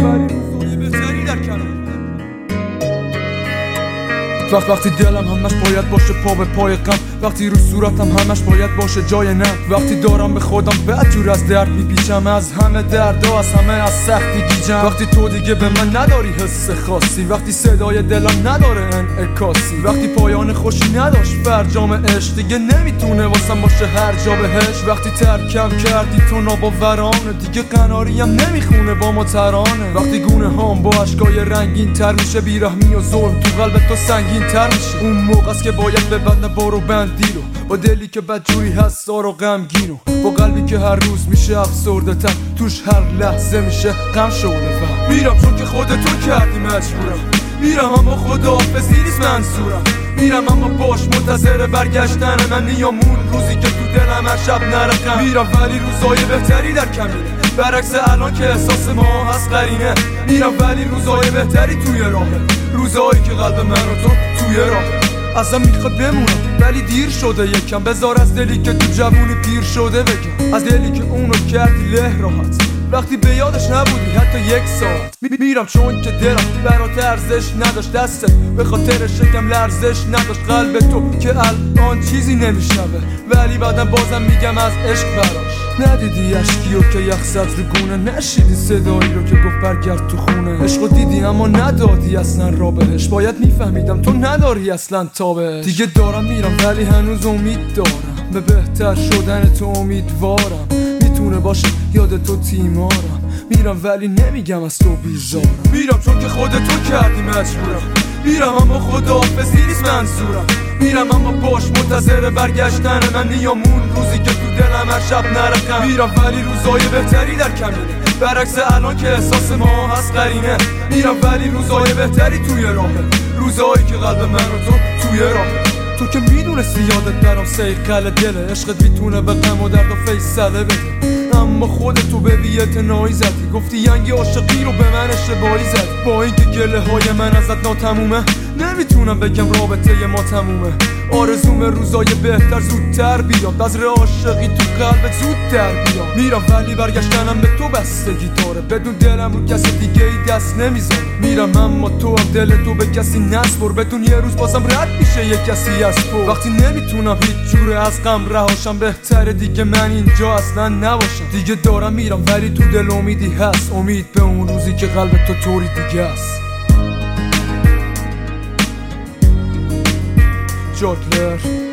ولی روزای بهتری در کنار. وقتی دلم همش باید باشه پا به پای غم، وقتی رو صورتم همش باید باشه جای نم، وقتی دارم به خودم بدجور از درد میپیچم، از همه دردا، از همه از سختی گیجم، وقتی تو دیگه به من نداری حس خاصی، وقتی صدای دلم نداره انعکاسی، وقتی پایان خوشی نداشت فرجام عشق دیگه نمیتونه واسم باشه هر جا بهش، وقتی ترکم کردی تو ناباورانه دیگه قناریم نمیخونه با ما ترانه، وقتی گونه هام با اشکای رنگین تر میشه، بیرحمی و ظلم تو قلب تو سنگین تر میشه، اون موقع است که باید ببندم بارو بندی رو، با دلی که بدجوری هست سار و غمگین و با قلبی که هر روز میشه افسرده تر، توش هر لحظه میشه غم شعله فهم. میرم چون که خودتو کردی مجبورم، میرم اما خداحافظی نیست منظورم، میرم اما باش منتظر برگشتن من، نیامون روزی که تو دلم هر شب نرقم، میرم ولی روزای بهتری در کمینه، برعکس الان که احساس ما هست قرینه، میرم ولی روزای بهتری توی راهه، روزایی که قلب من و تو توی راهه. ازم میخواد بمونم ولی دیر شده یکم، بذار از دلی که تو جوونی پیر شده بگم، از دلی که اونو کردی له راحت، وقتی به یادش نبودی حتی یک ساعت. میرم چون که دلم برات ارزش نداشت، دستت به خاطر شکم لرزش نداشت، قلب تو که الان چیزی نمیشنوه ولی بعدم بازم میگم از عشق براش. ندیدی اشکیو که یخ زد رو گونه، نشیدی صدایی رو که گفت برگرد تو خونه، عشقو دیدی اما ندادی اصلا را بهش، باید میفهمیدم تو نداری اصلا تابش. دیگه دارم میرم ولی هنوز امید دارم، به بهتر شدن تو امیدوارم، میتونه باشه یاد تو تیمارم، میرم ولی نمیگم از تو بیزارم، میرم چون که خودتو کردی مجبورم، میرم اما خداحافظی نیست منظورم، میرم اما باش منتظر برگشتن من، نیامون روزی که تو دلم هر شب نرقم، میرم ولی روزای بهتری در کمینه، برعکس الان که احساس ما هست قرینه، میرم ولی روزای بهتری توی راهه، روزایی که قلب من و تو توی راهه. تو که میدونستی یادت برام سیقل دله، عشقت میتونه به غم و درد و فیصله بده، اما خودتو به بی‌اعتنایی زدی، گفتی ینگ عاشقی رو به من اشتباهی زدی، با اینکه گله های من ازت ناتمومه نمیتونم بگم رابطه ما تمومه، آرزوم روزای بهتر زودتر بیاد، بذر عاشقی تو قلبت زودتر بیاد، میرم ولی برگشتنم به تو بستگی داره، بدون دلم رو کسی دیگه ای دست نمیذاره، میرم اما تو هم دل تو به کسی نسپر، بدون یه روز بازم رد میشه یه کسی از تو، وقتی نمیتونم هیچ جوره از غم رهاشم، بهتره دیگه من اینجا اصلا نباشم، دیگه دارم میرم ولی تو دل امیدی هست، امید به اون روزی که قلب تو طوری دیگه است. جادلر